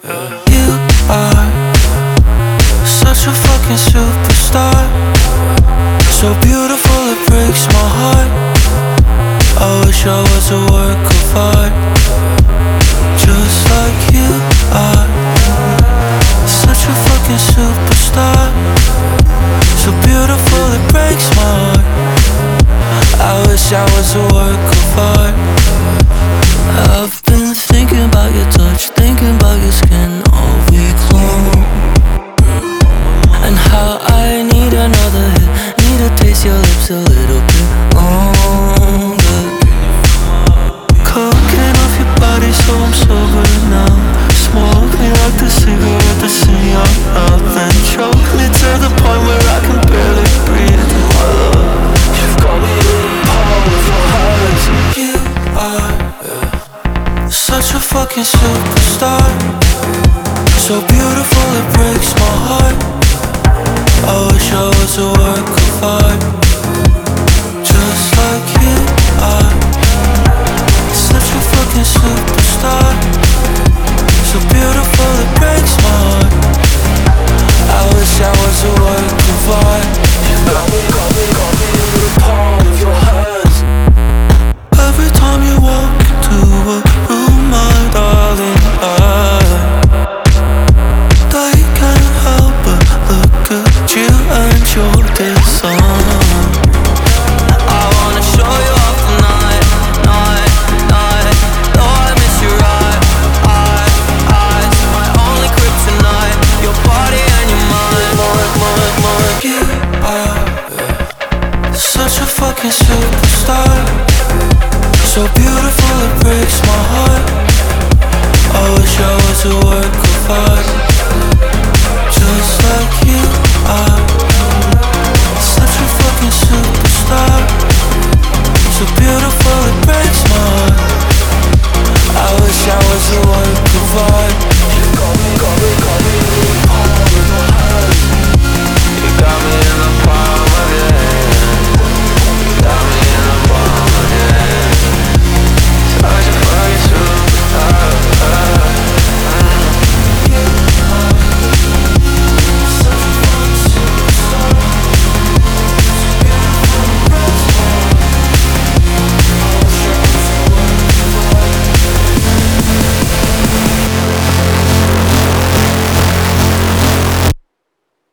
You are such a fucking superstar, so beautiful it breaks my heart. I wish I was a work of art, just like you are. Such a fucking superstar, so beautiful it breaks my heart. I wish I was a work of art. I've been thinking about your touch, thinking about your skin all week long, and how I need another hit, need to taste your lips a little bit longer. Cocaine off your body so I'm sober now. Smoke me like the cigarette that's in your mouth, and choke me to the point where I can barely breathe. My love, you've got me in the palm of your hands. You are such a fucking superstar, so beautiful it breaks my heart. I wish I was a work of art, just like you are. Such a fucking superstar, so beautiful it breaks my heart. I wish I was a work of art. You got me in the palm of your hands. Every time you walk into a room, my darling, I can't help but look at you and your design. I wanna show you off tonight, night. Though I miss your eyes, my only kryptonite. Your body and your mind. You are such a fucking superstar, so beautiful it breaks my heart. I wish I was a work